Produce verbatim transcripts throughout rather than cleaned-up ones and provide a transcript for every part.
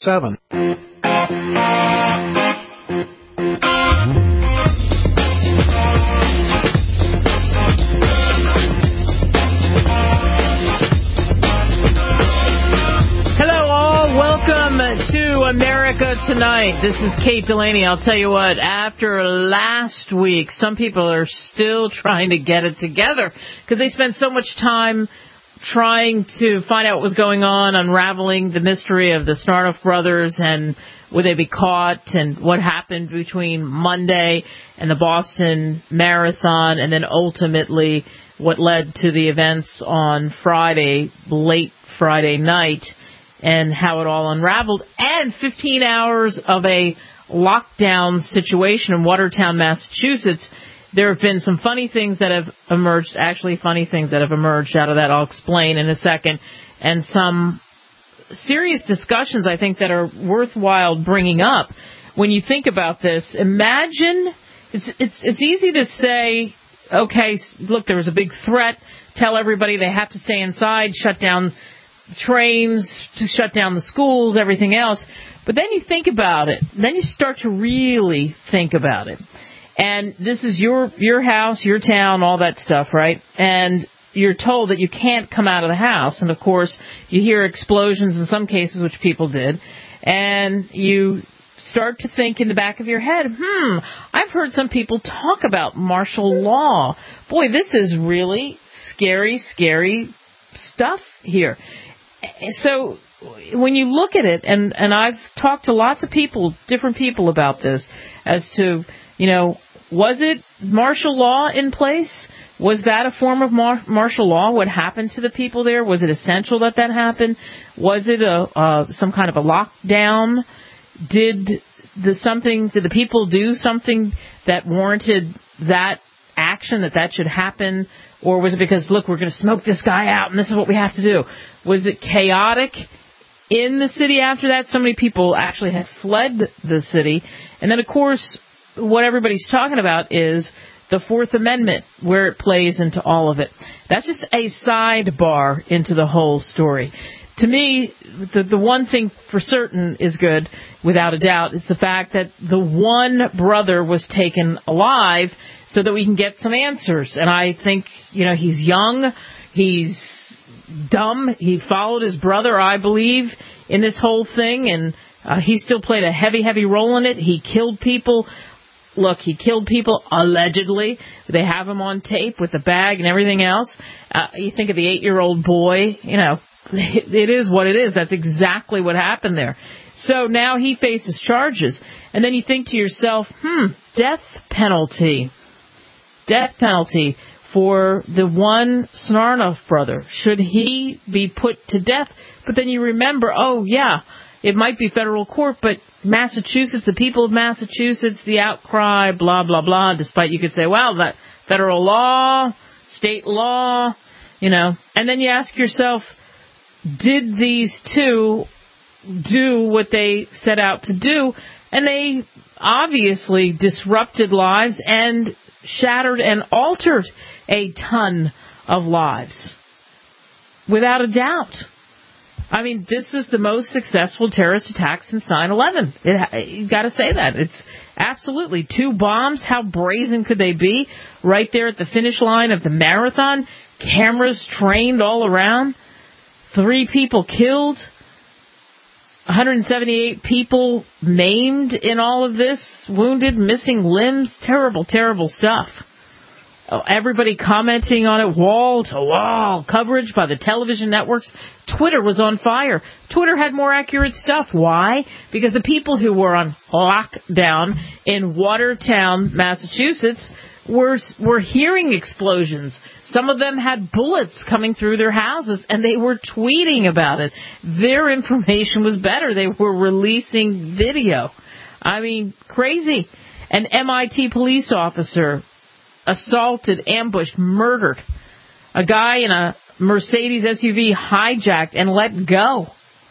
seven. Welcome to America Tonight. This is Kate Delaney. I'll tell you what, after last week, some people are still trying to get it together because they spent so much time trying to find out what was going on, unraveling the mystery of the Snarnoff brothers and would they be caught and what happened between Monday and the Boston Marathon and then ultimately what led to the events on Friday, late Friday night, and how it all unraveled, and fifteen hours of a lockdown situation in Watertown, Massachusetts. There have been some funny things that have emerged, actually funny things that have emerged out of that. I'll explain in a second. And some serious discussions, I think, that are worthwhile bringing up. When you think about this, imagine, it's, it's, it's easy to say, okay, look, there was a big threat, tell everybody they have to stay inside, shut down trains, to shut down the schools, everything else. But then you think about it. Then you start to really think about it. And this is your your house, your town, all that stuff, right? And you're told that you can't come out of the house. And, of course, you hear explosions in some cases, which people did. And you start to think in the back of your head, hmm, I've heard some people talk about martial law. Boy, this is really scary, scary stuff here. So when you look at it, and, and I've talked to lots of people, different people about this, as to, you know, was it martial law in place? Was that a form of mar- martial law? What happened to the people there? Was it essential that that happened? Was it a uh, some kind of a lockdown? Did the something? Did the people do something that warranted that action, that that should happen? Or was it because, look, we're going to smoke this guy out and this is what we have to do? Was it chaotic in the city after that? So many people actually had fled the city. And then, of course, what everybody's talking about is the Fourth Amendment, where it plays into all of it. That's just a sidebar into the whole story. To me, the, the one thing for certain is good, without a doubt, is the fact that the one brother was taken alive so that we can get some answers. And I think, you know, he's young, he's dumb, he followed his brother, I believe, in this whole thing, and uh, he still played a heavy, heavy role in it. He killed people. Look, he killed people, allegedly. They have him on tape with the bag and everything else. Uh, you think of the eight-year-old boy, you know, it is what it is. That's exactly what happened there. So now he faces charges. And then you think to yourself, hmm, death penalty. Death penalty for the one Snarnoff brother. Should he be put to death? But then you remember, oh, yeah, it might be federal court, but Massachusetts, the people of Massachusetts, the outcry, blah, blah, blah, despite you could say, well, that federal law, state law, you know. And then you ask yourself, did these two do what they set out to do? And they obviously disrupted lives and shattered and altered a ton of lives, without a doubt. I mean, this is the most successful terrorist attack since nine eleven. It, you got to say that. It's absolutely two bombs. How brazen could they be? Right there at the finish line of the marathon, cameras trained all around, three people killed, one hundred seventy-eight people maimed in all of this, wounded, missing limbs, terrible, terrible stuff. Everybody commenting on it, wall-to-wall coverage by the television networks. Twitter was on fire. Twitter had more accurate stuff. Why? Because the people who were on lockdown in Watertown, Massachusetts, were were hearing explosions. Some of them had bullets coming through their houses, and they were tweeting about it. Their information was better. They were releasing video. I mean, crazy. An M I T police officer assaulted, ambushed, murdered. A guy in a Mercedes S U V hijacked and let go.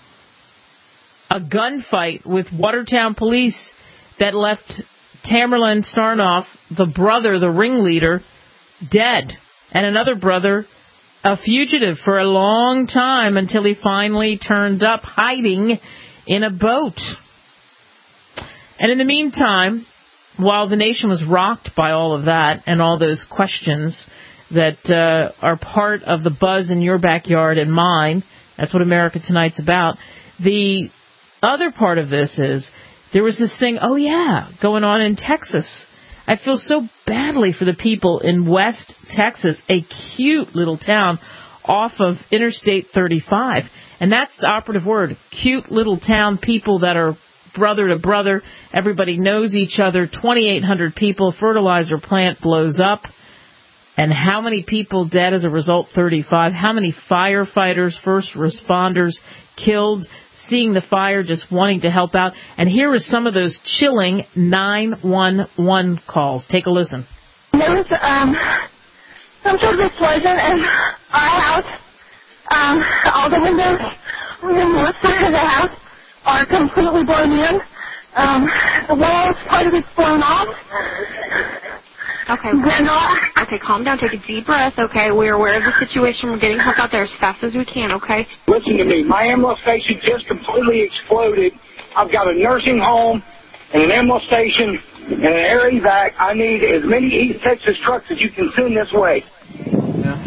A gunfight with Watertown police that left Tamerlan Snarnoff, the brother, the ringleader, dead. And another brother, a fugitive for a long time until he finally turned up hiding in a boat. And in the meantime, while the nation was rocked by all of that and all those questions that uh, are part of the buzz in your backyard and mine, that's what America Tonight's about, the other part of this is there was this thing, oh yeah, going on in Texas. I feel so badly for the people in West Texas, a cute little town off of Interstate thirty-five. And that's the operative word, cute little town, people that are brother to brother. Everybody knows each other. twenty-eight hundred people, fertilizer plant blows up. And how many people dead as a result? thirty-five. How many firefighters, first responders killed, seeing the fire, just wanting to help out. And here is some of those chilling nine one one calls. Take a listen. There was um, some sort of explosion in our house. Um, all the windows on the north side of the house are completely blown in. Um, the walls, part of it's blown off. Okay. Okay, calm down. Take a deep breath, okay? We're aware of the situation. We're getting help out there as fast as we can, okay? Listen to me. My ammo station just completely exploded. I've got a nursing home and an ammo station and an air evac. I need as many East Texas trucks as you can send this way. Yeah.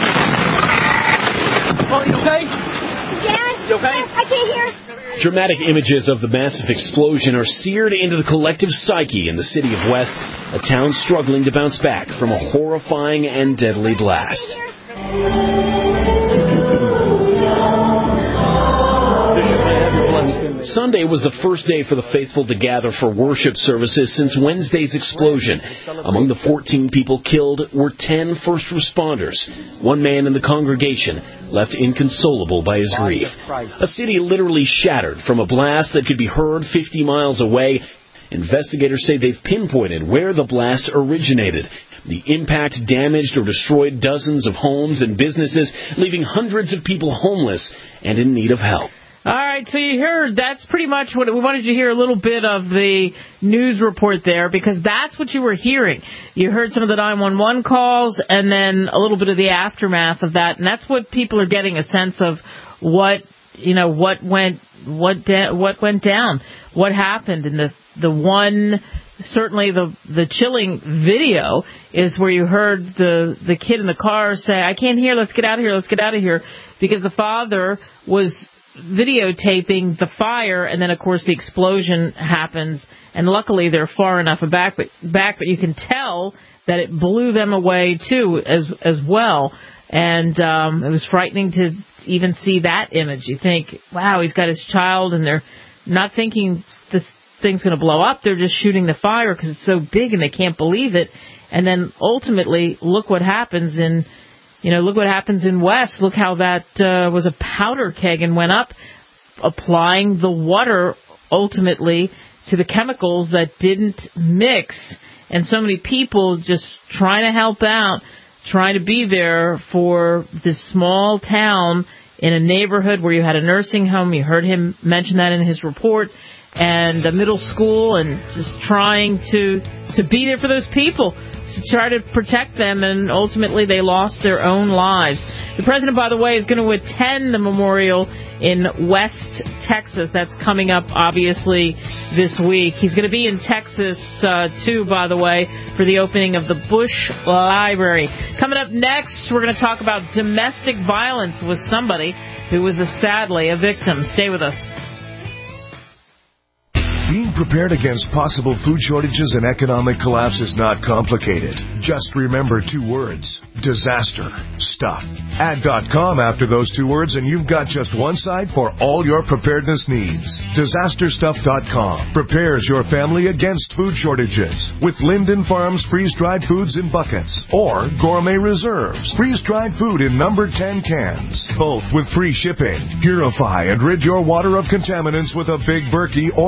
Oh, you okay? Yes. You okay? I can't hear. Dramatic images of the massive explosion are seared into the collective psyche in the city of West, a town struggling to bounce back from a horrifying and deadly blast. Sunday was the first day for the faithful to gather for worship services since Wednesday's explosion. Among the fourteen people killed were ten first responders. One man in the congregation left inconsolable by his grief. A city literally shattered from a blast that could be heard fifty miles away. Investigators say they've pinpointed where the blast originated. The impact damaged or destroyed dozens of homes and businesses, leaving hundreds of people homeless and in need of help. All right, so you heard, that's pretty much what we wanted you to hear, a little bit of the news report there, because that's what you were hearing. You heard some of the nine one one calls and then a little bit of the aftermath of that, and that's what people are getting a sense of what, you know, what went what da- what went down, what happened. And the the one, certainly the the chilling video is where you heard the the kid in the car say, "I can't hear, let's get out of here, let's get out of here," because the father was videotaping the fire, and then of course the explosion happens, and luckily they're far enough back but back but you can tell that it blew them away too as as well. And um it was frightening to even see that image. You think, wow, he's got his child, and they're not thinking this thing's going to blow up, they're just shooting the fire because it's so big and they can't believe it. And then ultimately look what happens in You know, look what happens in West. Look how that uh, was a powder keg and went up, applying the water ultimately to the chemicals that didn't mix. And so many people just trying to help out, trying to be there for this small town in a neighborhood where you had a nursing home. You heard him mention that in his report, and a middle school, and just trying to to be there for those people, to try to protect them, and ultimately they lost their own lives. The president, by the way, is going to attend the memorial in West Texas. That's coming up, obviously, this week. He's going to be in Texas, uh, too, by the way, for the opening of the Bush Library. Coming up next, we're going to talk about domestic violence with somebody who was, a, sadly, a victim. Stay with us. Being prepared against possible food shortages and economic collapse is not complicated. Just remember two words: disaster stuff. Add .com after those two words and you've got just one site for all your preparedness needs. disaster stuff dot com prepares your family against food shortages with Linden Farms freeze-dried foods in buckets or Gourmet Reserves freeze-dried food in number ten cans, both with free shipping. Purify and rid your water of contaminants with a Big Berkey or other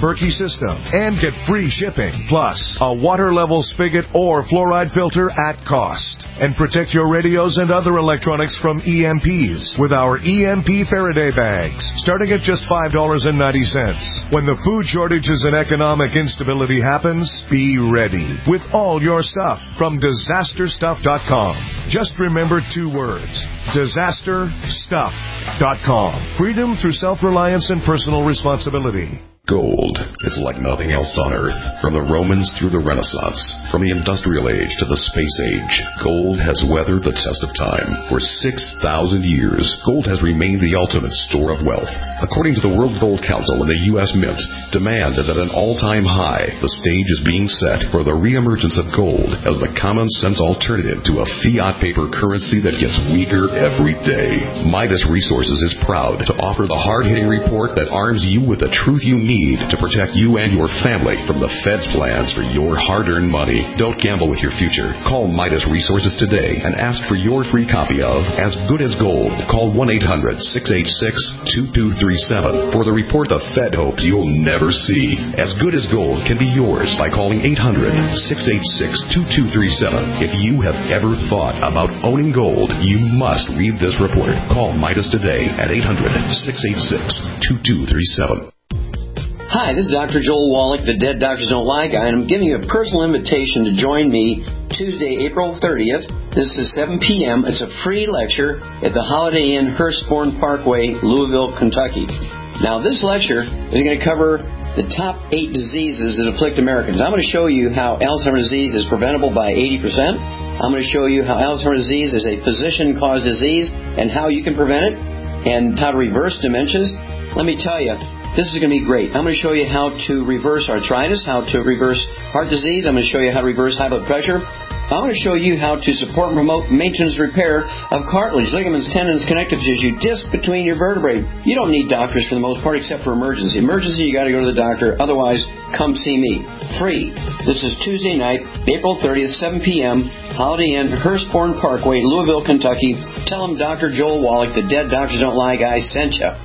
Berkey system and get free shipping, plus a water level spigot or fluoride filter at cost. And protect your radios and other electronics from E M Ps with our E M P Faraday bags, starting at just five dollars and ninety cents. When the food shortages and economic instability happens, be ready with all your stuff from disaster stuff dot com. Just remember two words: disaster stuff dot com. Freedom through self-reliance and personal responsibility. Gold is like nothing else on Earth. From the Romans through the Renaissance, from the Industrial Age to the Space Age, gold has weathered the test of time. For six thousand years, gold has remained the ultimate store of wealth. According to the World Gold Council and the U S Mint, demand is at an all-time high. The stage is being set for the reemergence of gold as the common-sense alternative to a fiat paper currency that gets weaker every day. Midas Resources is proud to offer the hard-hitting report that arms you with the truth you need to protect you and your family from the Fed's plans for your hard-earned money. Don't gamble with your future. Call Midas Resources today and ask for your free copy of As Good as Gold. Call one eight hundred six eight six two two three seven for the report the Fed hopes you'll never see. As Good as Gold can be yours by calling eight hundred six eight six two two three seven. If you have ever thought about owning gold, you must read this report. Call Midas today at eight hundred six eight six two two three seven. Hi, this is Doctor Joel Wallach, the Dead Doctors Don't Lie guy, and I'm giving you a personal invitation to join me Tuesday, April thirtieth. This is seven p.m. It's a free lecture at the Holiday Inn, Hurstbourne Parkway, Louisville, Kentucky. Now, this lecture is going to cover the top eight diseases that afflict Americans. I'm going to show you how Alzheimer's disease is preventable by eighty percent. I'm going to show you how Alzheimer's disease is a physician-caused disease and how you can prevent it, and how to reverse dementias. Let me tell you, this is going to be great. I'm going to show you how to reverse arthritis, how to reverse heart disease. I'm going to show you how to reverse high blood pressure. I'm going to show you how to support and promote maintenance repair of cartilage, ligaments, tendons, connective tissue, disc between your vertebrae. You don't need doctors for the most part except for emergency. Emergency, you got to go to the doctor. Otherwise, come see me. Free. This is Tuesday night, April thirtieth, seven p.m., Holiday Inn, Hurstbourne Parkway, Louisville, Kentucky. Tell them Doctor Joel Wallach, the Dead Doctors Don't Lie guy, sent you.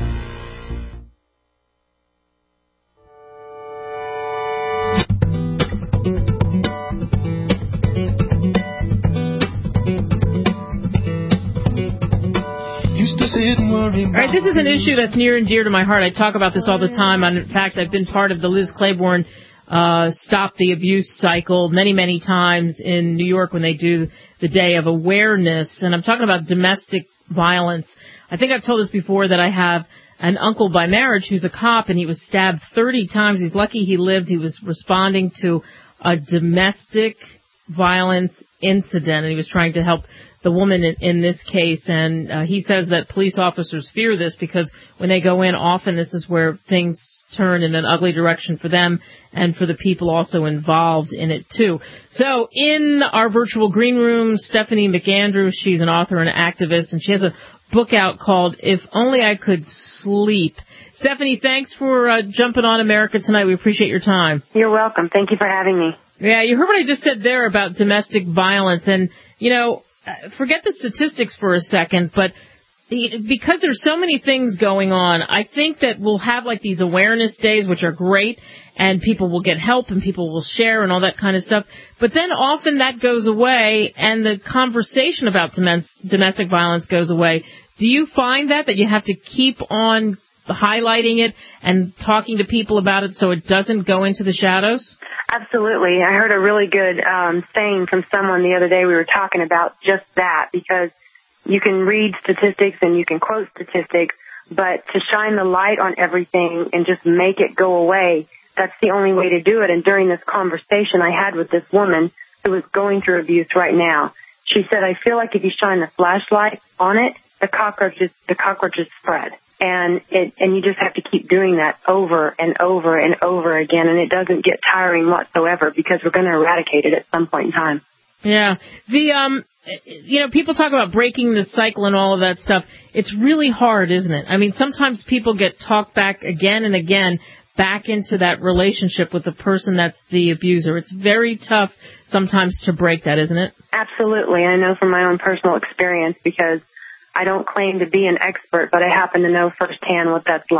All right, this is an issue that's near and dear to my heart. I talk about this all the time. And in fact, I've been part of the Liz Claiborne uh, Stop the Abuse cycle many, many times in New York when they do the Day of Awareness. And I'm talking about domestic violence. I think I've told this before that I have an uncle by marriage who's a cop, and he was stabbed thirty times. He's lucky he lived. He was responding to a domestic violence incident, and he was trying to help the woman in, in this case, and uh, he says that police officers fear this because when they go in, often this is where things turn in an ugly direction for them and for the people also involved in it, too. So in our virtual green room, Stephanie McAndrew, she's an author and activist, and she has a book out called If Only I Could Sleep. Stephanie, thanks for uh, jumping on America Tonight. We appreciate your time. You're welcome. Thank you for having me. Yeah, you heard what I just said there about domestic violence, and, you know, forget the statistics for a second, but because there's so many things going on, I think that we'll have like these awareness days, which are great, and people will get help and people will share and all that kind of stuff. But then often that goes away and the conversation about domestic violence goes away. Do you find that, that you have to keep on highlighting it and talking to people about it so it doesn't go into the shadows? Absolutely. I heard a really good um, saying from someone the other day. We were talking about just that, because you can read statistics and you can quote statistics, but to shine the light on everything and just make it go away, that's the only way to do it. And during this conversation I had with this woman who was going through abuse right now, she said, I feel like if you shine the flashlight on it, the cockroaches, the cockroaches spread. And it, and you just have to keep doing that over and over and over again, and it doesn't get tiring whatsoever because we're going to eradicate it at some point in time. Yeah. The, um, you know, people talk about breaking the cycle and all of that stuff. It's really hard, isn't it? I mean, sometimes people get talked back again and again back into that relationship with the person that's the abuser. It's very tough sometimes to break that, isn't it? Absolutely. I know from my own personal experience, because I don't claim to be an expert, but I happen to know firsthand what that's like.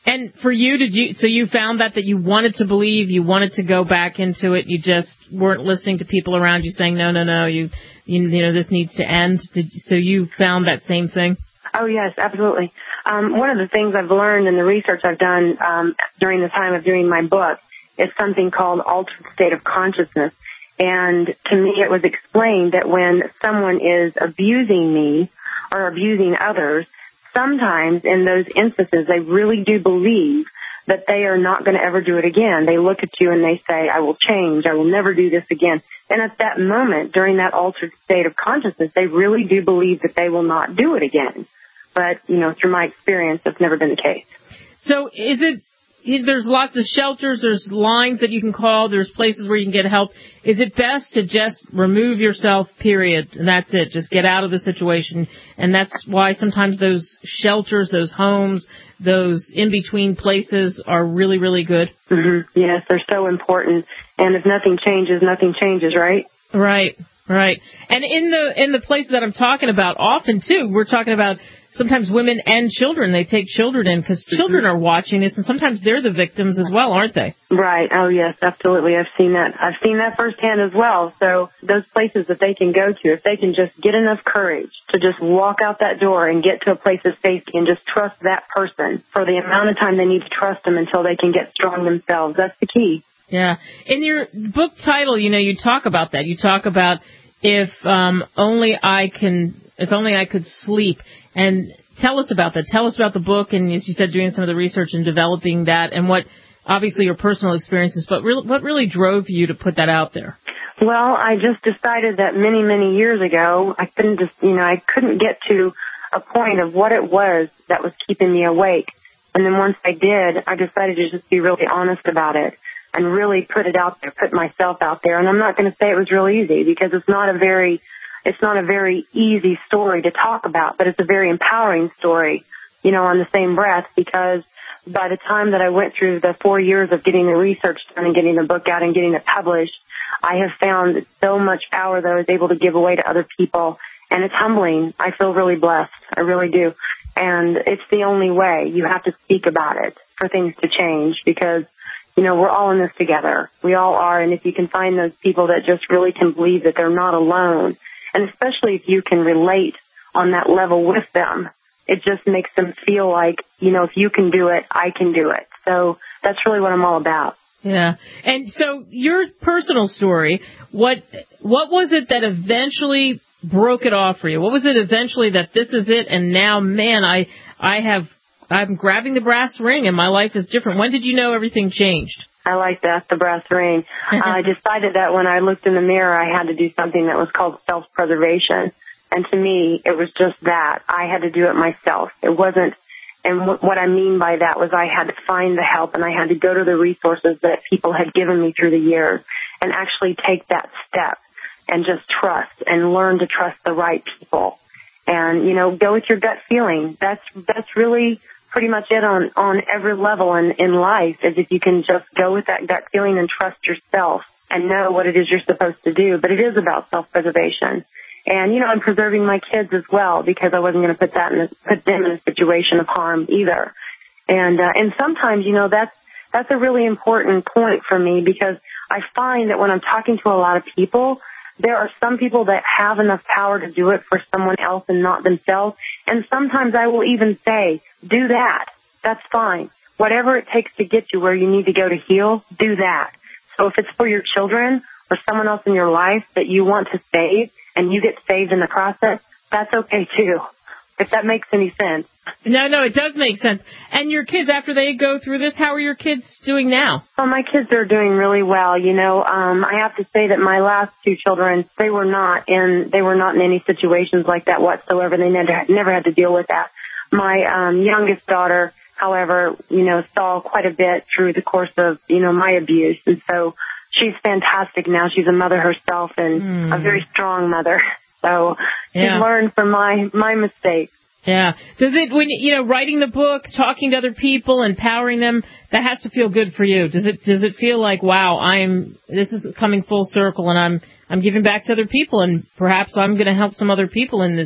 And for you, did you? So you found that that you wanted to believe, you wanted to go back into it, you just weren't listening to people around you saying, no, no, no, you, you, you know, this needs to end. Did, so you found that same thing? Oh, yes, absolutely. Um, one of the things I've learned in the research I've done um, during the time of doing my book is something called altered state of consciousness. And to me, it was explained that when someone is abusing me or abusing others, sometimes in those instances, they really do believe that they are not going to ever do it again. They look at you and they say, I will change. I will never do this again. And at that moment, during that altered state of consciousness, they really do believe that they will not do it again. But, you know, through my experience, that's never been the case. So is it, there's lots of shelters, there's lines that you can call, there's places where you can get help. Is it best to just remove yourself, period, and that's it? Just get out of the situation. And that's why sometimes those shelters, those homes, those in-between places are really, really good? Mm-hmm. Yes, they're so important. And if nothing changes, nothing changes, right? Right, right. And in the in the places that I'm talking about, often, too, we're talking about sometimes women and children. They take children in because mm-hmm. children are watching this, and sometimes they're the victims as well, aren't they? Right. Oh, yes, absolutely. I've seen that. I've seen that firsthand as well. So those places that they can go to, if they can just get enough courage to just walk out that door and get to a place of safety and just trust that person for the amount of time they need to trust them until they can get strong themselves, that's the key. Yeah. In your book title, you know, you talk about that. You talk about if um, only I can, if only I could sleep. And tell us about that. Tell us about the book and, as you said, doing some of the research and developing that and what, obviously, your personal experiences, but re- what really drove you to put that out there? Well, I just decided that many, many years ago, I couldn't just, you know, I couldn't get to a point of what it was that was keeping me awake. And then once I did, I decided to just be really honest about it and really put it out there, put myself out there. And I'm not going to say it was real easy because it's not a very It's not a very easy story to talk about, but it's a very empowering story, you know, on the same breath, because by the time that I went through the four years of getting the research done and getting the book out and getting it published, I have found so much power that I was able to give away to other people. And it's humbling. I feel really blessed. I really do. And it's the only way. You have to speak about it for things to change because, you know, we're all in this together. We all are. And if you can find those people that just really can believe that they're not alone, and especially if you can relate on that level with them, it just makes them feel like, you know, if you can do it, I can do it. So that's really what I'm all about. Yeah. And so your personal story, what what was it that eventually broke it off for you? What was it eventually that this is it and now, man, I I have I'm grabbing the brass ring and my life is different. When did you know everything changed? I like that, the brass ring. I decided that when I looked in the mirror, I had to do something that was called self-preservation. And to me, it was just that. I had to do it myself. It wasn't, and w- what I mean by that was I had to find the help and I had to go to the resources that people had given me through the years and actually take that step and just trust and learn to trust the right people. And, you know, go with your gut feeling. That's, that's really pretty much it on, on every level in, in life, is if you can just go with that gut feeling and trust yourself and know what it is you're supposed to do. But it is about self-preservation. And, you know, I'm preserving my kids as well because I wasn't going to put that in a, put them in a situation of harm either. And, uh, and sometimes, you know, that's, that's a really important point for me because I find that when I'm talking to a lot of people, there are some people that have enough power to do it for someone else and not themselves. And sometimes I will even say, do that. That's fine. Whatever it takes to get you where you need to go to heal, do that. So if it's for your children or someone else in your life that you want to save and you get saved in the process, that's okay too, if that makes any sense. No, no, it does make sense. And your kids, after they go through this, how are your kids doing now? Well, my kids are doing really well. You know, um, I have to say that my last two children, they were not in, they were not in any situations like that whatsoever. They never, never had to deal with that. My um, youngest daughter, however, you know, saw quite a bit through the course of, you know, my abuse. And so she's fantastic now. She's a mother herself and mm. a very strong mother. So yeah. she's learned from my, my mistakes. Yeah. Does it, when, you know, writing the book, talking to other people, empowering them, that has to feel good for you. Does it, does it feel like, wow, I'm, this is coming full circle and I'm, I'm giving back to other people and perhaps I'm going to help some other people in this,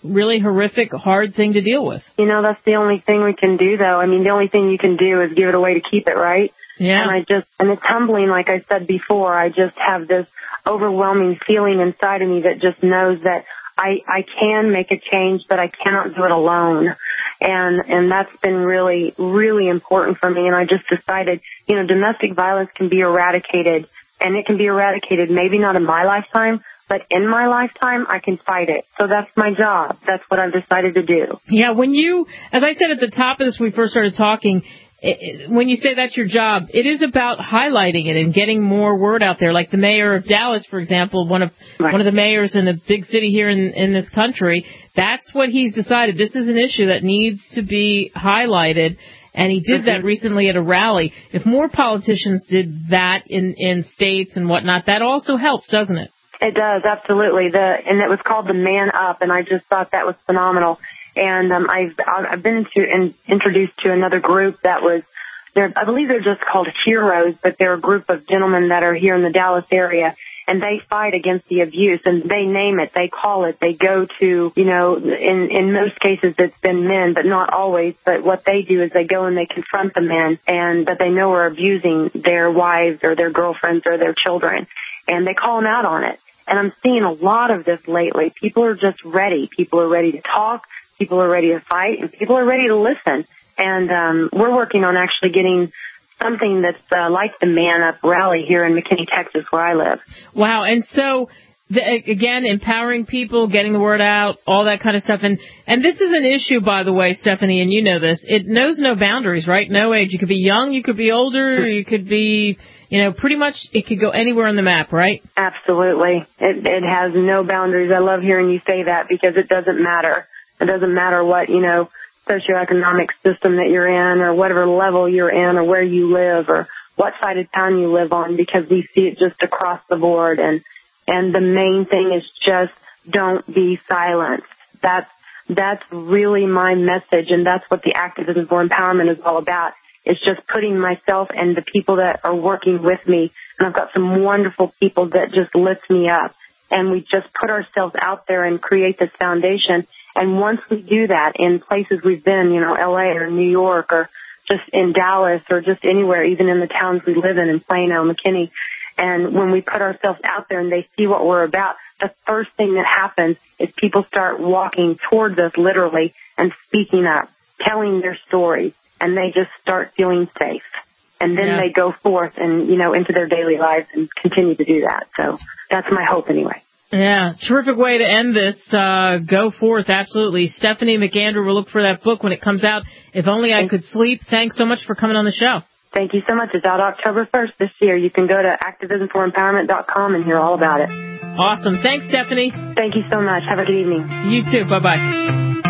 really horrific, hard thing to deal with. You know, that's the only thing we can do, though. I mean, the only thing you can do is give it away to keep it, right? Yeah. And I just, and it's humbling, like I said before. I just have this overwhelming feeling inside of me that just knows that I, I can make a change, but I cannot do it alone. And, and that's been really, really important for me. And I just decided, you know, domestic violence can be eradicated, and it can be eradicated maybe not in my lifetime, but in my lifetime, I can fight it. So that's my job. That's what I've decided to do. Yeah, when you, as I said at the top of this, when we first started talking, it, when you say that's your job, it is about highlighting it and getting more word out there. Like the mayor of Dallas, for example, one of right. one of the mayors in a big city here in, in this country, that's what he's decided. This is an issue that needs to be highlighted, and he did mm-hmm. that recently at a rally. If more politicians did that in, in states and whatnot, that also helps, doesn't it? It does, absolutely. The and it was called the Man Up, and I just thought that was phenomenal. And um, I've I've been into, in, introduced to another group that was, they're, I believe they're just called Heroes, but they're a group of gentlemen that are here in the Dallas area, and they fight against the abuse, and they name it, they call it, they go to, you know, in, in most cases it's been men, but not always, but what they do is they go and they confront the men, and that they know are abusing their wives or their girlfriends or their children, and they call them out on it. And I'm seeing a lot of this lately. People are just ready. People are ready to talk. People are ready to fight, and people are ready to listen. And um, we're working on actually getting something that's uh, like the Man Up rally here in McKinney, Texas, where I live. Wow. And so, the, again, empowering people, getting the word out, all that kind of stuff. And, and this is an issue, by the way, Stephanie, and you know this. It knows no boundaries, right? No age. You could be young, you could be older, you could be, you know, pretty much it could go anywhere on the map, right? Absolutely. It, it has no boundaries. I love hearing you say that because it doesn't matter. It doesn't matter what, you know, socioeconomic system that you're in or whatever level you're in or where you live or what side of town you live on, because we see it just across the board. And, and the main thing is just don't be silenced. That's, that's really my message. And that's what the Activism for Empowerment is all about. It's just putting myself and the people that are working with me. And I've got some wonderful people that just lift me up. And we just put ourselves out there and create this foundation. And once we do that in places we've been, you know, L A or New York or just in Dallas or just anywhere, even in the towns we live in, in Plano, McKinney, and when we put ourselves out there and they see what we're about, the first thing that happens is people start walking towards us literally and speaking up, telling their stories, and they just start feeling safe. And then yeah. they go forth and, you know, into their daily lives and continue to do that. So that's my hope anyway. Yeah, terrific way to end this. Uh, go forth, absolutely. Stephanie McAndrew will look for that book when it comes out. If Only I Could Sleep. Thanks so much for coming on the show. Thank you so much. It's out October first this year. You can go to activism for empowerment dot com and hear all about it. Awesome. Thanks, Stephanie. Thank you so much. Have a good evening. You too. Bye-bye.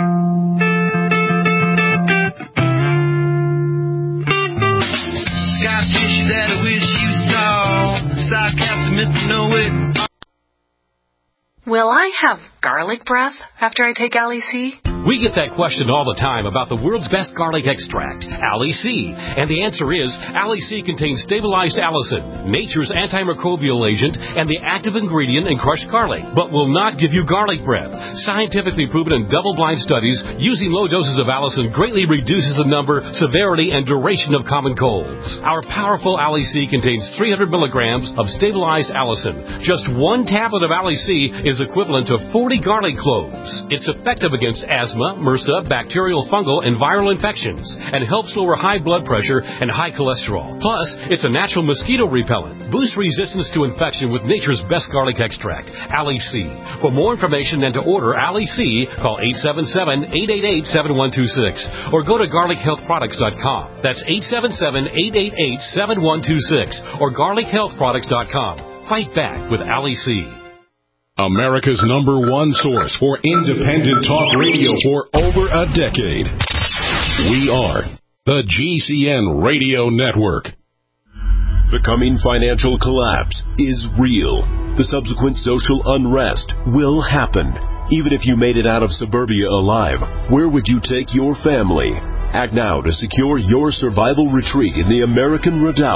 Got tissue that I wish you saw. Sarcastic, know it. Will I have garlic breath after I take Alli C? We get that question all the time about the world's best garlic extract, Alli C. And the answer is, Alli C contains stabilized allicin, nature's antimicrobial agent, and the active ingredient in crushed garlic, but will not give you garlic breath. Scientifically proven in double-blind studies, using low doses of allicin greatly reduces the number, severity, and duration of common colds. Our powerful Alli C contains three hundred milligrams of stabilized allicin. Just one tablet of Alli C is equivalent to forty garlic cloves. It's effective against asthma, MRSA, bacterial, fungal, and viral infections, and helps lower high blood pressure and high cholesterol. Plus, it's a natural mosquito repellent. Boost resistance to infection with nature's best garlic extract, Alli C. For more information and to order Alli C, call eight seven seven, eight eight eight, seven one two six or go to garlic health products dot com. That's eight seven seven, eight eight eight, seven one two six or garlic health products dot com. Fight back with Alli C. America's number one source for independent talk radio for over a decade. We are the G C N Radio Network. The coming financial collapse is real. The subsequent social unrest will happen. Even if you made it out of suburbia alive, where would you take your family? Act now to secure your survival retreat in the American Redoubt.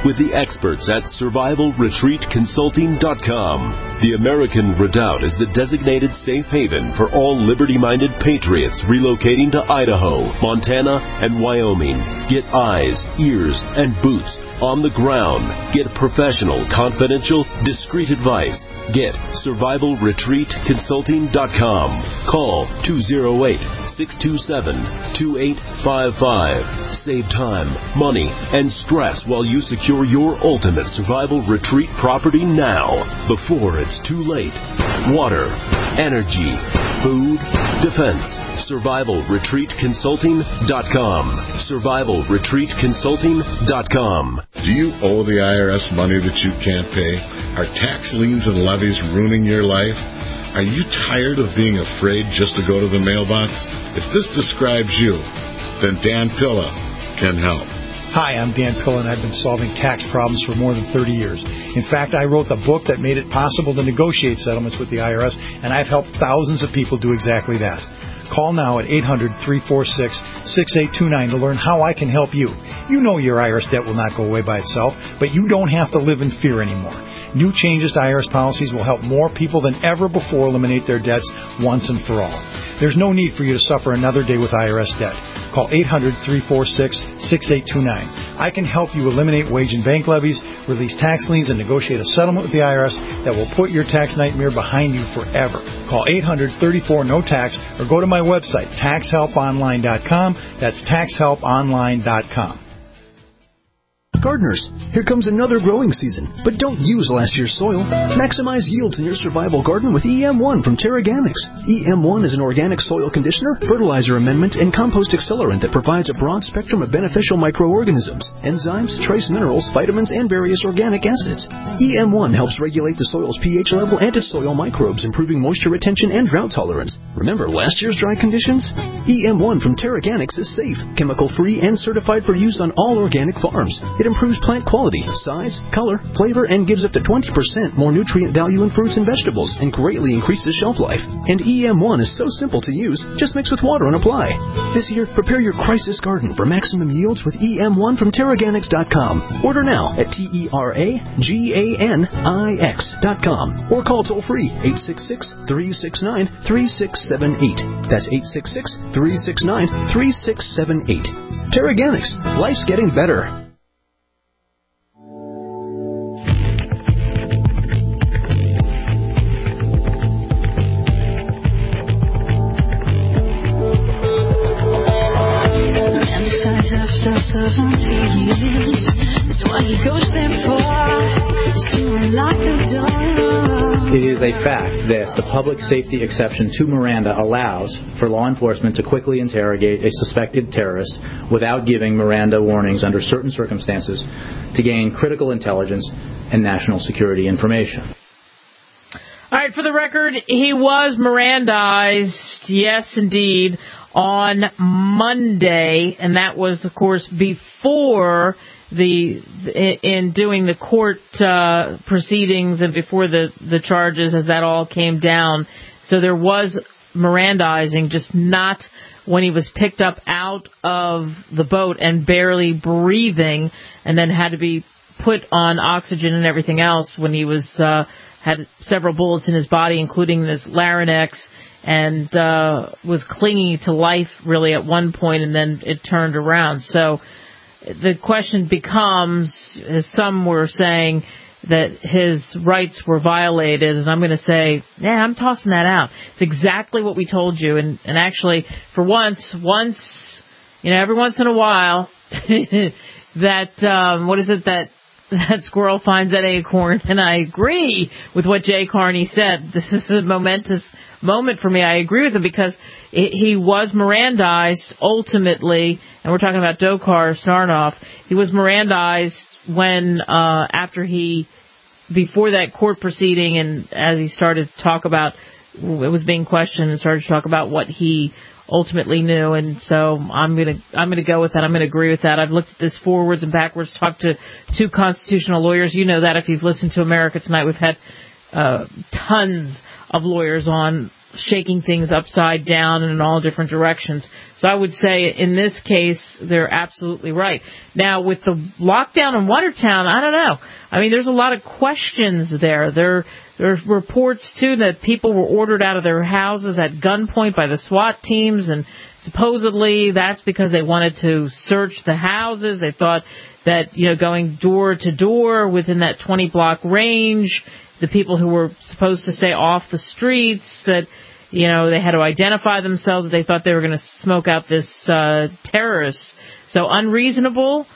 with the experts at survival retreat consulting dot com. The American Redoubt is the designated safe haven for all liberty-minded patriots relocating to Idaho, Montana, and Wyoming. Get eyes, ears, and boots on the ground. Get professional, confidential, discreet advice. Get survival retreat consulting dot com. Call two oh eight, six two seven, two eight five five. Save time, money, and stress while you secure your ultimate survival retreat property now, before it's too late. Water, energy, food, defense. survival retreat consulting dot com. survival retreat consulting dot com. Do you owe the I R S money that you can't pay? Are tax liens and levies ruining your life? Are you tired of being afraid just to go to the mailbox? If this describes you, then Dan Pilla can help. Hi, I'm Dan Pilla, and I've been solving tax problems for more than thirty years. In fact, I wrote the book that made it possible to negotiate settlements with the I R S, and I've helped thousands of people do exactly that. Call now at eight hundred, three four six, six eight two nine to learn how I can help you. You know your I R S debt will not go away by itself, but you don't have to live in fear anymore. New changes to I R S policies will help more people than ever before eliminate their debts once and for all. There's no need for you to suffer another day with I R S debt. Call eight hundred, three four six, six eight two nine. I can help you eliminate wage and bank levies, release tax liens, and negotiate a settlement with the I R S that will put your tax nightmare behind you forever. Call eight hundred, thirty-four, no tax or go to my website, tax help online dot com. That's tax help online dot com. Gardeners, here comes another growing season, but don't use last year's soil. Maximize yields in your survival garden with E M one from TerraGanix. E M one is an organic soil conditioner, fertilizer amendment, and compost accelerant that provides a broad spectrum of beneficial microorganisms, enzymes, trace minerals, vitamins, and various organic acids. E M one helps regulate the soil's pH level and its soil microbes, improving moisture retention and drought tolerance. Remember last year's dry conditions? E M one from TerraGanix is safe, chemical-free, and certified for use on all organic farms. It improves plant quality, size, color, flavor, and gives up to twenty percent more nutrient value in fruits and vegetables, and greatly increases shelf life. And E M one is so simple to use, just mix with water and apply. This year, prepare your crisis garden for maximum yields with E M one from Terraganix dot com. Order now at T E R A G A N I X dot com or call toll-free eight six six, three six nine, three six seven eight. That's eight six six, three six nine, three six seven eight. Terraganix. Life's getting better. It is a fact that the public safety exception to Miranda allows for law enforcement to quickly interrogate a suspected terrorist without giving Miranda warnings under certain circumstances to gain critical intelligence and national security information. All right, for the record, he was Mirandized, yes, indeed, on Monday, and that was, of course, before the in doing the court uh, proceedings and before the, the charges as that all came down. So there was Mirandizing, just not when he was picked up out of the boat and barely breathing and then had to be put on oxygen and everything else when he was uh, had several bullets in his body, including this larynx, and uh, was clinging to life really at one point, and then it turned around. So the question becomes, as some were saying, that his rights were violated, and I'm going to say, yeah, I'm tossing that out. It's exactly what we told you, and, and actually, for once, once, you know, every once in a while, that, um, what is it, that that squirrel finds that acorn, and I agree with what Jay Carney said. This is a momentous moment for me. I agree with him because it, he was Mirandized ultimately, and we're talking about Dokar Snarnoff. He was Mirandized when, uh, after he, before that court proceeding, and as he started to talk about, it was being questioned and started to talk about what he ultimately knew, and so I'm gonna I'm gonna go with that. I'm gonna agree with that. I've looked at this forwards and backwards, talked to two constitutional lawyers. You know that if you've listened to America Tonight, we've had uh, tons of lawyers on shaking things upside down and in all different directions. So I would say in this case, they're absolutely right. Now, with the lockdown in Watertown, I don't know. I mean, there's a lot of questions there. There, there are reports, too, that people were ordered out of their houses at gunpoint by the SWAT teams, and supposedly that's because they wanted to search the houses. They thought that, you know, going door to door within that twenty block range, the people who were supposed to stay off the streets, that, you know, they had to identify themselves. They thought they were going to smoke out this uh, terrorist. So unreasonable,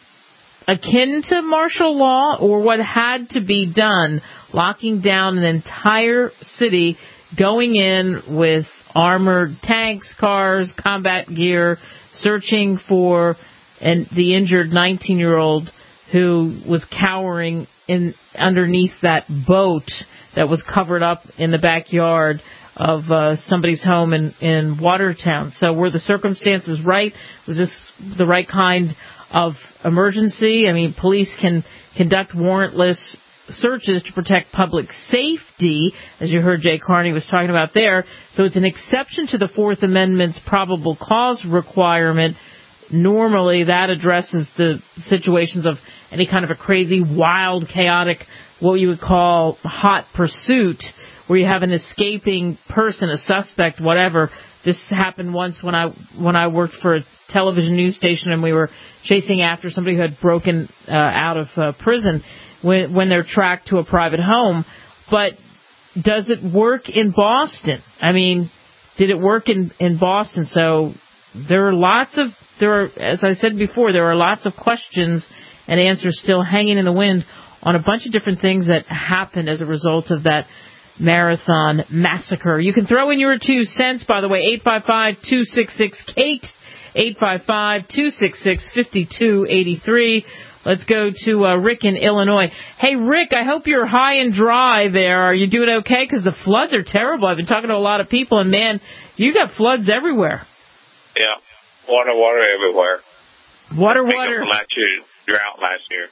akin to martial law, or what had to be done, locking down an entire city, going in with armored tanks, cars, combat gear, searching for and the injured nineteen-year-old who was cowering in underneath that boat that was covered up in the backyard of uh, somebody's home in, in Watertown. So were the circumstances right? Was this the right kind of emergency? I mean, police can conduct warrantless searches to protect public safety, as you heard Jay Carney was talking about there. So it's an exception to the Fourth Amendment's probable cause requirement. Normally, that addresses the situations of any kind of a crazy, wild, chaotic, what you would call hot pursuit, where you have an escaping person, a suspect, whatever. This happened once when I when I worked for a television news station, and we were chasing after somebody who had broken uh, out of uh, prison when when they're tracked to a private home. But does it work in Boston? I mean, did it work in, in Boston? So there are lots of, there are, as I said before, there are lots of questions and answers still hanging in the wind on a bunch of different things that happened as a result of that Marathon massacre. You can throw in your two cents, by the way, eight five five, two six six, Kate, eight five five, two six six, five two eight three. Let's go to uh, Rick in Illinois. Hey, Rick, I hope you're high and dry there. Are you doing okay? Because the floods are terrible. I've been talking to a lot of people, and, man, you got floods everywhere. Yeah, water, water everywhere. Water, water. Last year, drought last year.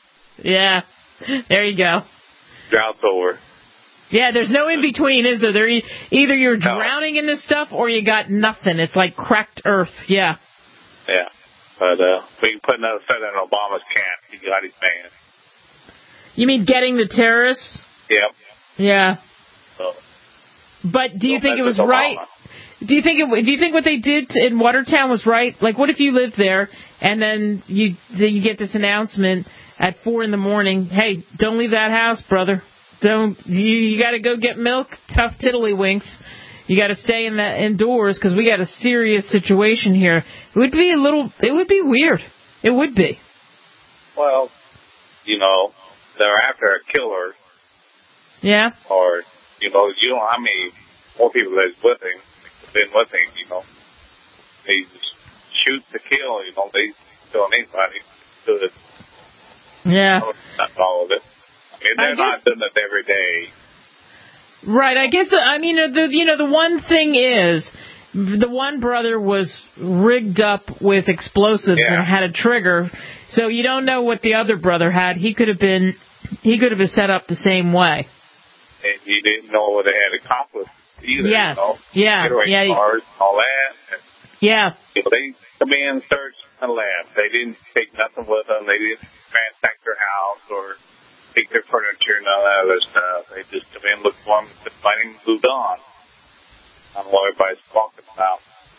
Yeah, there you go. Drought's over. Yeah, there's no in-between, is there? there? Either you're drowning in this stuff or you got nothing. It's like cracked earth, yeah. Yeah, but uh, we can put another feather in Obama's cap. He got his man. You mean getting the terrorists? Yep. Yeah. So, but do you think it was Obama. right? Do you think it, do you think what they did in Watertown was right? Like, what if you lived there and then you you get this announcement at four in the morning? Hey, don't leave that house, brother. Don't you, you got to go get milk? Tough tiddlywinks. You got to stay in that indoors because we got a serious situation here. It would be a little. It would be weird. It would be. Well, you know, they're after a killer. Yeah. Or you know, you know how many more people that's with him, been with him. You know, they shoot to kill. You know, they kill anybody. Good. Yeah. Not all of it. I mean, they're not doing it every day. Right. I guess, the, I mean, the you know, the one thing is, the one brother was rigged up with explosives yeah. and had a trigger, so you don't know what the other brother had. He could have been, he could have been set up the same way. And he didn't know what they had accomplished either. Yes. You know? Yeah. Yeah. Cars, all that. And, yeah. You know, they come in, search, and left. They didn't take nothing with them. They didn't ransack their house or take their furniture and all that other stuff. They just come in, look for them, and fighting moved on. I don't know what everybody's talking about.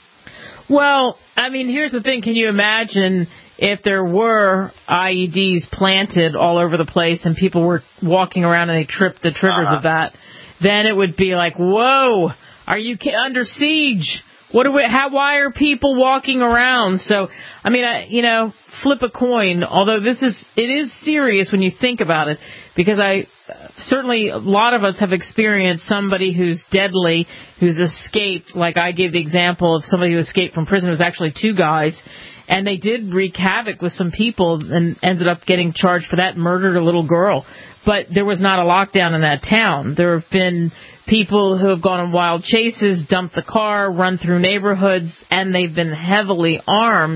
Well, I mean, here's the thing. Can you imagine if there were I E Ds planted all over the place and people were walking around and they tripped the triggers uh-huh. of that? Then it would be like, whoa, are you under siege? What are we, how, why are people walking around? So, I mean, I, you know, flip a coin, although this is, it is serious when you think about it, because I, certainly a lot of us have experienced somebody who's deadly, who's escaped, like I gave the example of somebody who escaped from prison. It was actually two guys, and they did wreak havoc with some people and ended up getting charged for that, murdered a little girl. But there was not a lockdown in that town. There have been people who have gone on wild chases, dumped the car, run through neighborhoods, and they've been heavily armed.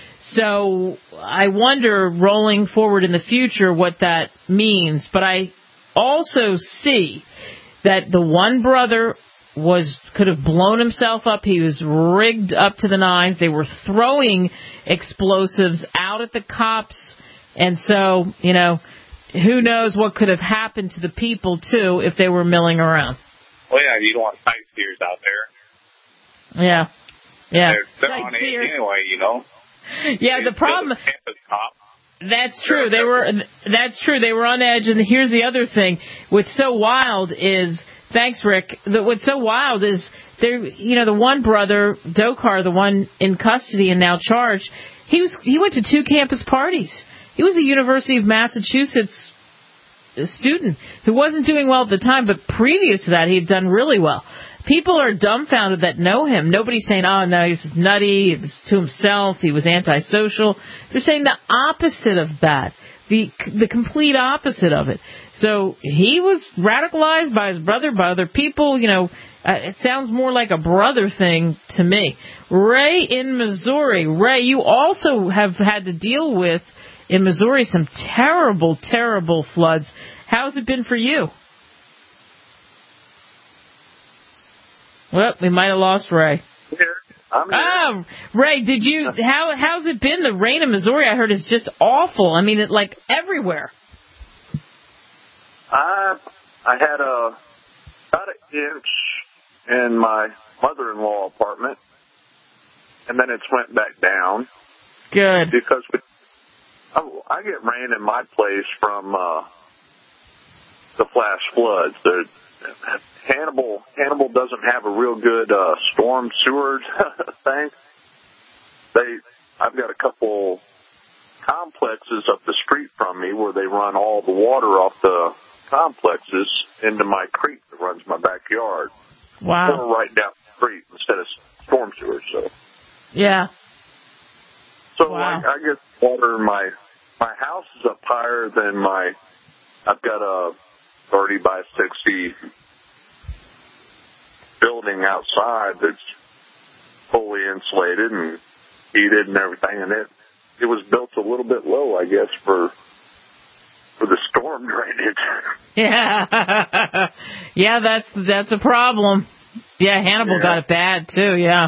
So I wonder, rolling forward in the future, what that means. But I also see that the one brother was could have blown himself up. He was rigged up to the nines. They were throwing explosives out at the cops. And so, you know, who knows what could have happened to the people, too, if they were milling around. Well, yeah, you don't want sightseers out there. Yeah. Yeah. They're, they're on edge anyway, you know. Yeah, the problem... That's true. They were. That's true. They were on edge. And here's the other thing. What's so wild is... Thanks, Rick. The, what's so wild is, there. You know, the one brother, Dokar, the one in custody and now charged, he was he went to two campus parties. He was a University of Massachusetts student who wasn't doing well at the time, but previous to that, he had done really well. People are dumbfounded that know him. Nobody's saying, oh, no, he's nutty, he was to himself, he was antisocial. They're saying the opposite of that, the the complete opposite of it. So he was radicalized by his brother, by other people. You know, uh, it sounds more like a brother thing to me. Ray in Missouri. Ray, you also have had to deal with, in Missouri, some terrible, terrible floods. How's it been for you? Well, we might have lost Ray. Here. I'm here. Oh, Ray, did you? How how's it been? The rain in Missouri, I heard, is just awful. I mean, it like everywhere. I I had a about an inch in my mother-in-law apartment, and then it's went back down. Good. Because we, oh, I get rain in my place from uh, the flash floods. There, Hannibal Hannibal doesn't have a real good uh, storm sewer thing. They I've got a couple complexes up the street from me where they run all the water off the complexes into my creek that runs my backyard. Wow. Or right down the street instead of storm sewers. So yeah. So wow. I, I get water in my my house is up higher than my. I've got a thirty by sixty building outside that's fully insulated and heated and everything, and it it was built a little bit low, I guess, for for the storm drainage. Yeah, yeah, that's that's a problem. Yeah, Hannibal yeah. got it bad too. Yeah,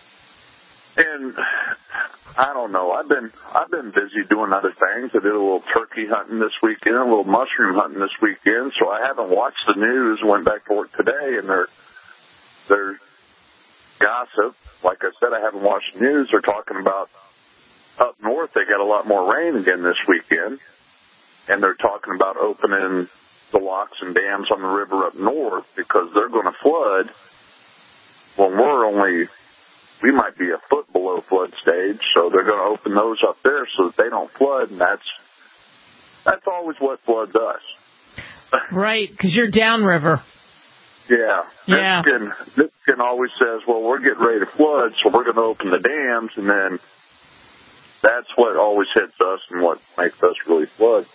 and I don't know. I've been I've been busy doing other things. I did a little turkey hunting this weekend, a little mushroom hunting this weekend, so I haven't watched the news. Went back to work today, and they're they're gossip. Like I said, I haven't watched the news. They're talking about up north. They got a lot more rain again this weekend, and they're talking about opening the locks and dams on the river up north because they're going to flood when we're only. We might be a foot below flood stage, so they're going to open those up there so that they don't flood, and that's that's always what floods us. Right, because you're downriver. Yeah. Yeah. Michigan, Michigan always says, well, we're getting ready to flood, so we're going to open the dams, and then that's what always hits us and what makes us really flood.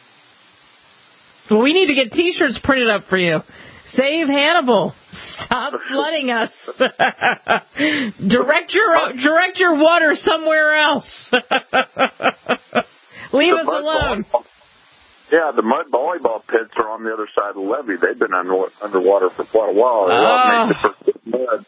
Well, we need to get T-shirts printed up for you. Save Hannibal. Stop flooding us. direct your direct your water somewhere else. Leave us alone. Volleyball. Yeah, the mud volleyball pits are on the other side of the levee. They've been under, underwater for quite a while. They Oh. mud.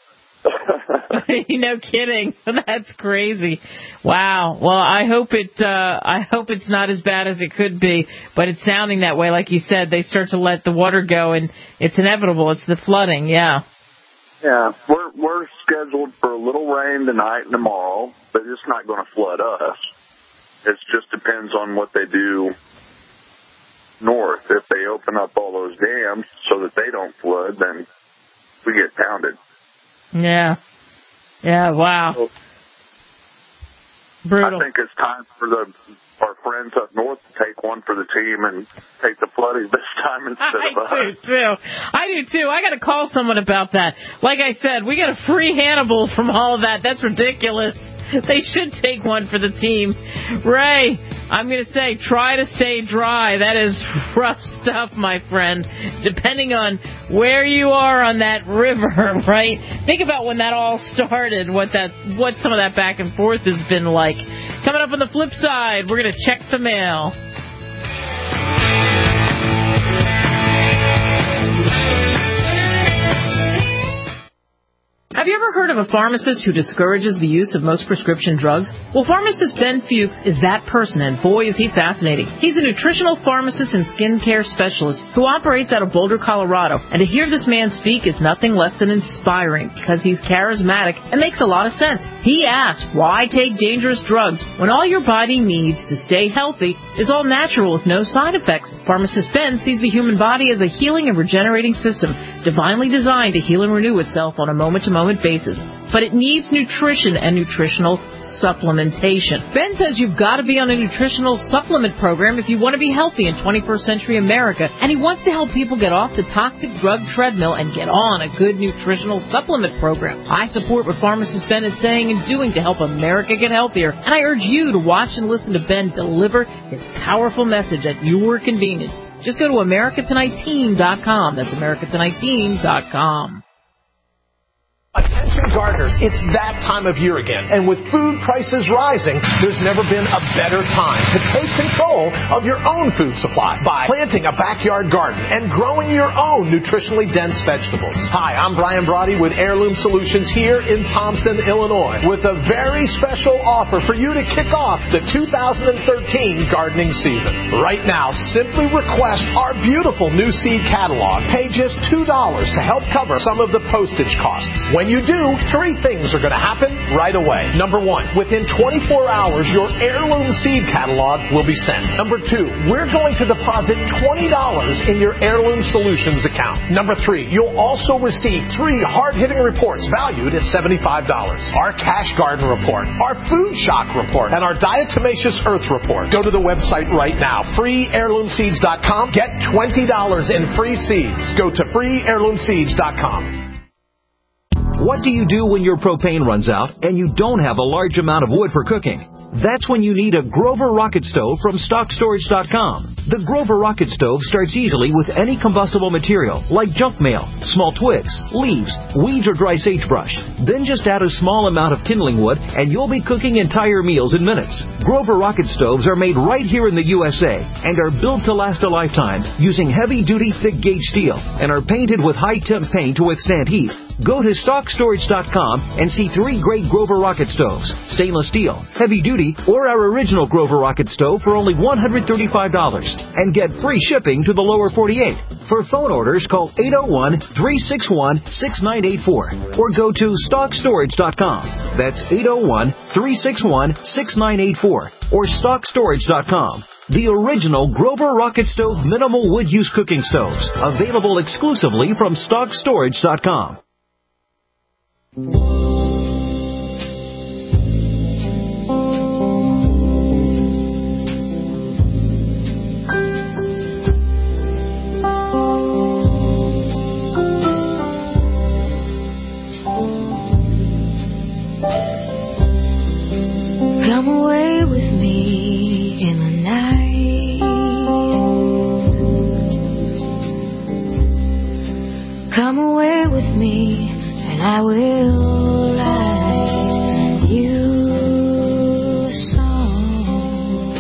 No kidding. That's crazy. Wow. Well, I hope it. Uh, I hope it's not as bad as it could be. But it's sounding that way. Like you said, they start to let the water go, and it's inevitable. It's the flooding. Yeah. Yeah, we're we're scheduled for a little rain tonight and tomorrow, but it's not going to flood us. It just depends on what they do north. If they open up all those dams so that they don't flood, then we get pounded. Yeah. Yeah, wow. Brutal. I think it's time for the our friends up north to take one for the team and take the flooding this time instead I of us. do, too. I do, too. I got to call someone about that. Like I said, we got a free Hannibal from all of that. That's ridiculous. They should take one for the team. Ray, I'm going to say, try to stay dry. That is rough stuff, my friend. Depending on where you are on that river, right? Think about when that all started, what that, what some of that back and forth has been like. Coming up on the flip side, we're going to check the mail. Ever heard of a pharmacist who discourages the use of most prescription drugs? Well, pharmacist Ben Fuchs is that person, and boy, is he fascinating. He's a nutritional pharmacist and skincare specialist who operates out of Boulder, Colorado. And to hear this man speak is nothing less than inspiring because he's charismatic and makes a lot of sense. He asks, why take dangerous drugs when all your body needs to stay healthy is all natural with no side effects? Pharmacist Ben sees the human body as a healing and regenerating system, divinely designed to heal and renew itself on a moment-to-moment basis. But it needs nutrition and nutritional supplementation. Ben says you've got to be on a nutritional supplement program if you want to be healthy in twenty-first century America, and he wants to help people get off the toxic drug treadmill and get on a good nutritional supplement program. I support what pharmacist Ben is saying and doing to help America get healthier, and I urge you to watch and listen to Ben deliver his powerful message at your convenience. Just go to America Tonight Team dot com. That's America Tonight Team dot com. Attention gardeners, it's that time of year again, and with food prices rising, there's never been a better time to take control of your own food supply by planting a backyard garden and growing your own nutritionally dense vegetables. Hi, I'm Brian Brody with Heirloom Solutions here in Thompson, Illinois, with a very special offer for you to kick off the two thousand thirteen gardening season. Right now, simply request our beautiful new seed catalog. Pay just two dollars to help cover some of the postage costs. When you do, three things are going to happen right away. Number one, within twenty-four hours, your Heirloom seed catalog will be sent. Number two, we're going to deposit twenty dollars in your Heirloom Solutions account. Number three, you'll also receive three hard-hitting reports valued at seventy-five dollars. Our Cash Garden Report, our Food Shock Report, and our Diatomaceous Earth Report. Go to the website right now, free heirloom seeds dot com. Get twenty dollars in free seeds. Go to free heirloom seeds dot com. What do you do when your propane runs out and you don't have a large amount of wood for cooking? That's when you need a Grover Rocket Stove from stock storage dot com. The Grover Rocket Stove starts easily with any combustible material like junk mail, small twigs, leaves, weeds, or dry sagebrush. Then just add a small amount of kindling wood and you'll be cooking entire meals in minutes. Grover Rocket Stoves are made right here in the U S A and are built to last a lifetime using heavy-duty thick-gauge steel and are painted with high-temp paint to withstand heat. Go to stock storage dot com and see three great Grover Rocket Stoves, stainless steel, heavy-duty, or our original Grover Rocket Stove for only one hundred thirty-five dollars and get free shipping to the lower forty-eight. For phone orders, call eight oh one, three six one, six nine eight four or go to stock storage dot com. That's eight oh one, three six one, six nine eight four or stock storage dot com. The original Grover Rocket Stove minimal wood use cooking stoves, available exclusively from stock storage dot com. Come away with me in the night. Come away with me and I will write you a song.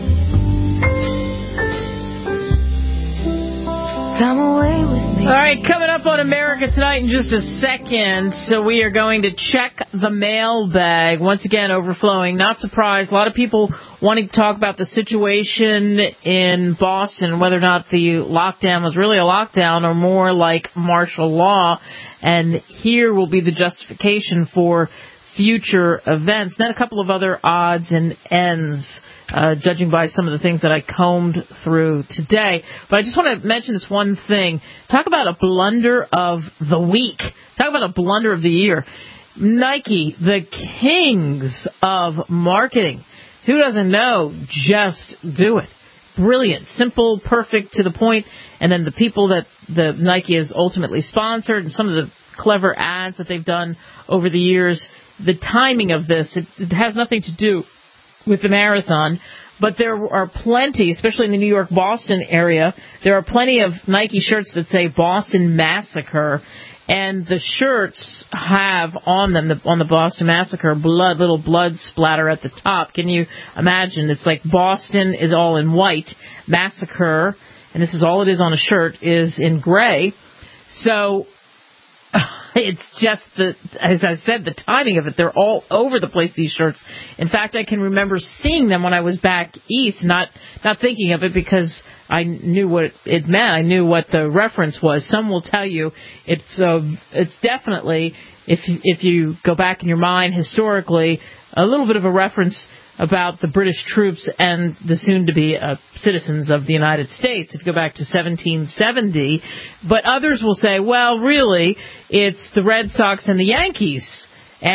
Come away with me. All right, coming up on America Tonight in just a second. So we are going to check the mailbag. Once again, overflowing. Not surprised. A lot of people wanting to talk about the situation in Boston, whether or not the lockdown was really a lockdown or more like martial law. And here will be the justification for future events. Then a couple of other odds and ends, uh, judging by some of the things that I combed through today. But I just want to mention this one thing. Talk about a blunder of the week. Talk about a blunder of the year. Nike, the kings of marketing. Who doesn't know? Just do it. Brilliant, simple, perfect, to the point. And then the people that the Nike has ultimately sponsored and some of the clever ads that they've done over the years. The timing of this, it, it has nothing to do with the marathon, but there are plenty, especially in the New York-Boston area, there are plenty of Nike shirts that say Boston Massacre, and the shirts have on them, the, on the Boston Massacre, blood, little blood splatter at the top. Can you imagine? It's like Boston is all in white, Massacre, and this is all it is on a shirt, is in gray. So it's just the, as I said, the timing of it. They're all over the place, these shirts. In fact, I can remember seeing them when I was back east, not not thinking of it because I knew what it meant. I knew what the reference was. Some will tell you it's uh, it's definitely, if if you go back in your mind historically, a little bit of a reference about the British troops and the soon-to-be uh, citizens of the United States, if you go back to seventeen seventy. But others will say, well, really, it's the Red Sox and the Yankees,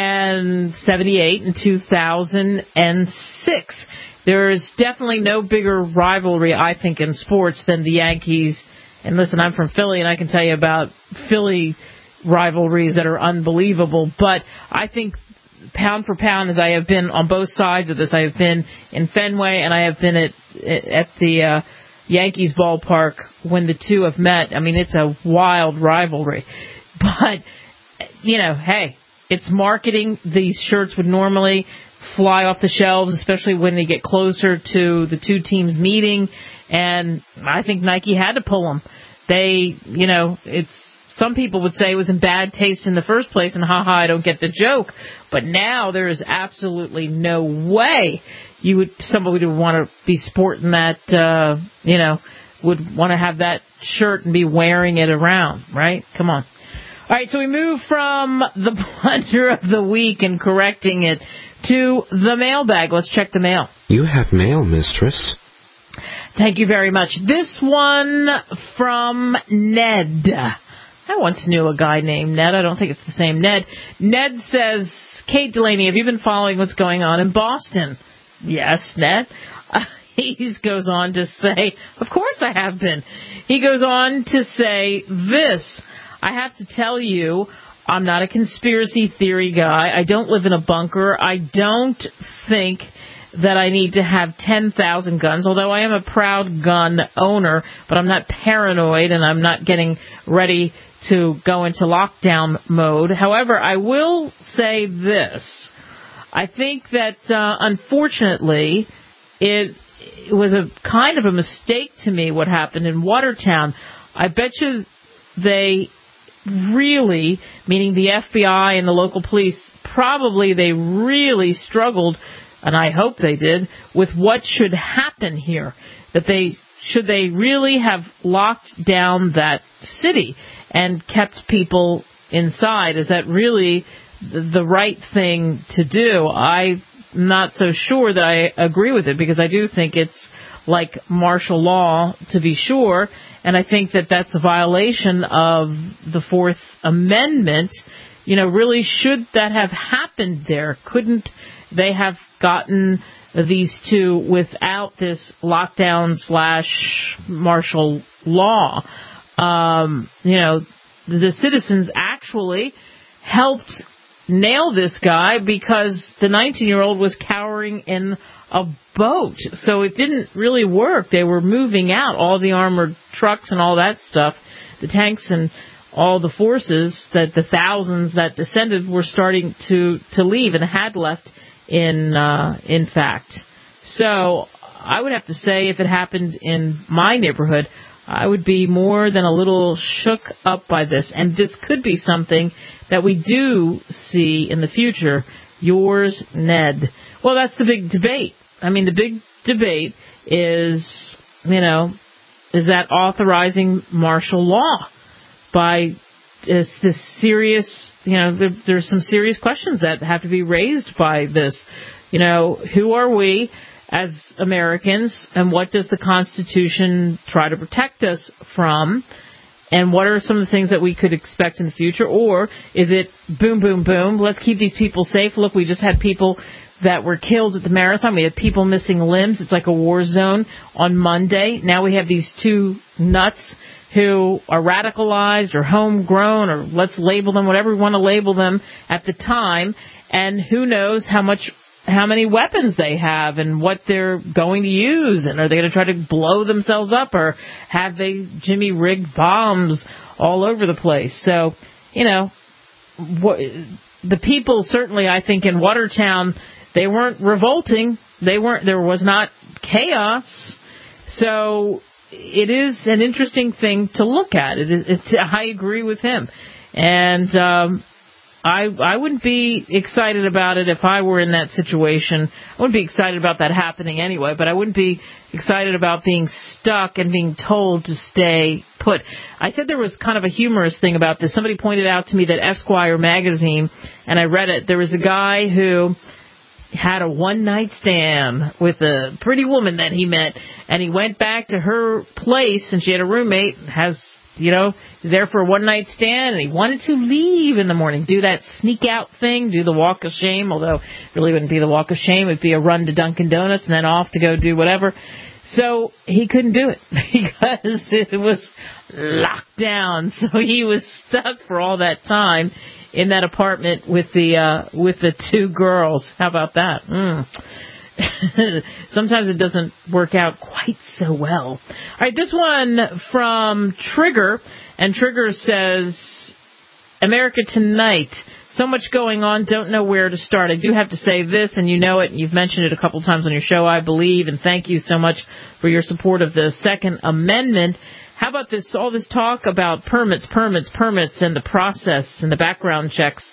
and seventy-eight and two thousand six. There is definitely no bigger rivalry, I think, in sports than the Yankees. And listen, I'm from Philly, and I can tell you about Philly rivalries that are unbelievable. But I think pound for pound, as I have been on both sides of this, I have been in Fenway and I have been at at the uh, Yankees ballpark when the two have met. I mean, it's a wild rivalry. But, you know, hey, it's marketing. These shirts would normally fly off the shelves, especially when they get closer to the two teams meeting. And I think Nike had to pull them. They, you know, it's, some people would say it was in bad taste in the first place, and haha, I don't get the joke. But now there is absolutely no way you would somebody would want to be sporting that, uh, you know, would want to have that shirt and be wearing it around, right? Come on. All right, so we move from the blunder of the week and correcting it to the mailbag. Let's check the mail. You have mail, mistress. Thank you very much. This one from Ned. I once knew a guy named Ned. I don't think it's the same Ned. Ned says, Kate Delaney, have you been following what's going on in Boston? Yes, Ned. Uh, he goes on to say, of course I have been. He goes on to say this. I have to tell you, I'm not a conspiracy theory guy. I don't live in a bunker. I don't think that I need to have ten thousand guns, although I am a proud gun owner, but I'm not paranoid and I'm not getting ready to go into lockdown mode. However, I will say this. I think that, uh, unfortunately, it, it was a kind of a mistake to me what happened in Watertown. I bet you they really, meaning the F B I and the local police, probably they really struggled, and I hope they did, with what should happen here. That they, should they really have locked down that city and kept people inside? Is that really the right thing to do? I'm not so sure that I agree with it, because I do think it's like martial law, to be sure, and I think that that's a violation of the Fourth Amendment. You know, really, should that have happened there? Couldn't they have gotten these two without this lockdown slash martial law? Um, you know, the citizens actually helped nail this guy because the nineteen-year-old was cowering in a boat. So it didn't really work. They were moving out all the armored trucks and all that stuff, the tanks and all the forces, that the thousands that descended were starting to, to leave and had left in, uh, in fact. So I would have to say, if it happened in my neighborhood, I would be more than a little shook up by this. And this could be something that we do see in the future. Yours, Ned. Well, that's the big debate. I mean, the big debate is, you know, is that authorizing martial law by is this serious, you know, there, there's some serious questions that have to be raised by this. You know, who are we as Americans, and what does the Constitution try to protect us from? And what are some of the things that we could expect in the future? Or is it boom, boom, boom, let's keep these people safe? Look, we just had people that were killed at the marathon. We had people missing limbs. It's like a war zone on Monday. Now we have these two nuts who are radicalized or homegrown, or let's label them whatever we want to label them at the time. And who knows how much, how many weapons they have and what they're going to use. And are they going to try to blow themselves up, or have they Jimmy rigged bombs all over the place? So, you know, what, the people certainly, I think, in Watertown, they weren't revolting. They weren't, there was not chaos. So it is an interesting thing to look at. It is, it's, I agree with him. And um, I I wouldn't be excited about it if I were in that situation. I wouldn't be excited about that happening anyway, but I wouldn't be excited about being stuck and being told to stay put. I said there was kind of a humorous thing about this. Somebody pointed out to me that Esquire magazine, and I read it, there was a guy who had a one-night stand with a pretty woman that he met, and he went back to her place, and she had a roommate, has, you know, he's there for a one-night stand, and he wanted to leave in the morning, do that sneak-out thing, do the walk of shame, although it really wouldn't be the walk of shame, it would be a run to Dunkin' Donuts and then off to go do whatever. So he couldn't do it because it was locked down, so he was stuck for all that time in that apartment with the uh, with the two girls. How about that? Mm. Sometimes it doesn't work out quite so well. All right, this one from Trigger, and Trigger says, America Tonight. So much going on, don't know where to start. I do have to say this, and you know it, and you've mentioned it a couple times on your show, I believe, and thank you so much for your support of the Second Amendment. How about this, all this talk about permits, permits, permits, and the process and the background checks?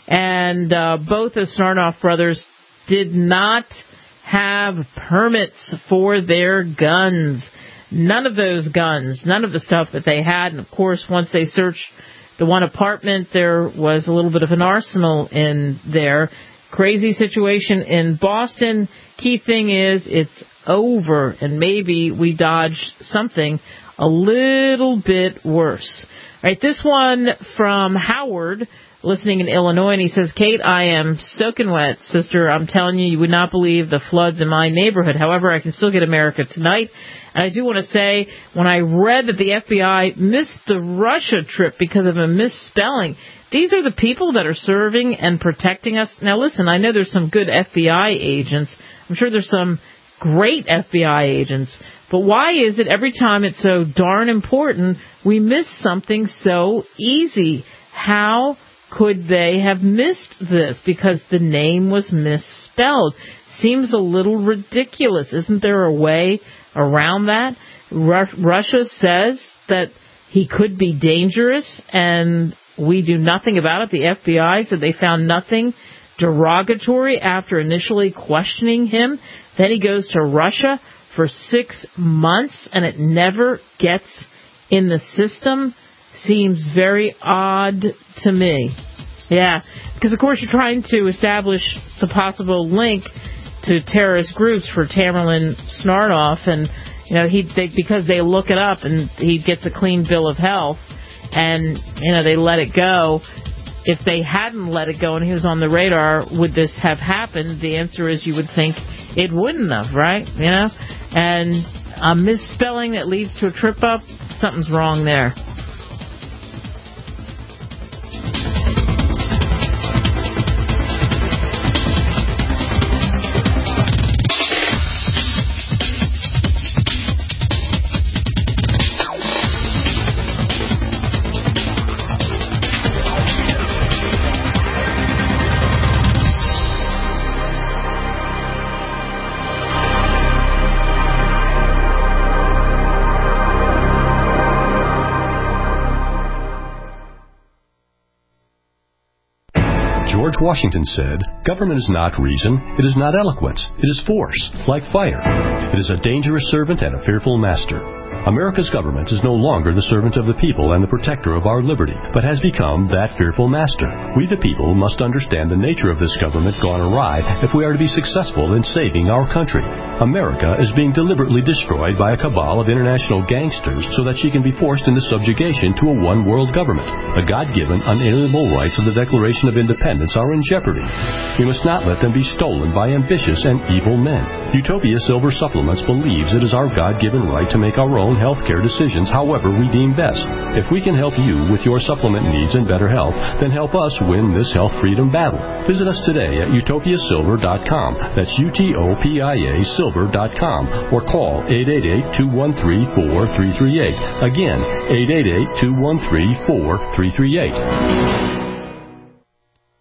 And uh, both the Snarnoff brothers did not have permits for their guns. None of those guns, none of the stuff that they had. And, of course, once they searched the one apartment, there was a little bit of an arsenal in there. Crazy situation in Boston. Key thing is it's over, and maybe we dodged something a little bit worse. All right, this one from Howard, listening in Illinois, and he says, Kate, I am soaking wet. Sister, I'm telling you, you would not believe the floods in my neighborhood. However, I can still get America Tonight. And I do want to say, when I read that the F B I missed the Russia trip because of a misspelling, these are the people that are serving and protecting us. Now, listen, I know there's some good F B I agents. I'm sure there's some great F B I agents. But why is it every time it's so darn important, we miss something so easy? How could they have missed this? Because the name was misspelled. Seems a little ridiculous. Isn't there a way around that? Ru- Russia says that he could be dangerous, and we do nothing about it. The F B I said they found nothing derogatory after initially questioning him. Then he goes to Russia for six months, and it never gets in the system. Seems very odd to me. Yeah, because, of course, you're trying to establish the possible link to terrorist groups for Tamerlan Snarnoff, and, you know, he they, because they look it up and he gets a clean bill of health, and, you know, they let it go. If they hadn't let it go and he was on the radar, would this have happened? The answer is you would think it wouldn't have, right? You know? And a misspelling that leads to a trip up, something's wrong there. George Washington said, government is not reason, it is not eloquence, it is force, like fire. It is a dangerous servant and a fearful master. America's government is no longer the servant of the people and the protector of our liberty, but has become that fearful master. We the people must understand the nature of this government gone awry if we are to be successful in saving our country. America is being deliberately destroyed by a cabal of international gangsters so that she can be forced into subjugation to a one-world government. The God-given, unalienable rights of the Declaration of Independence are in jeopardy. We must not let them be stolen by ambitious and evil men. Utopia Silver Supplements believes it is our God-given right to make our own healthcare decisions however we deem best. If we can help you with your supplement needs and better health, then help us win this health freedom battle. Visit us today at utopia silver dot com. That's U T O P I A silver dot com, or call eight eight eight, two one three, four three three eight. Again, eight eight eight, two one three, four three three eight.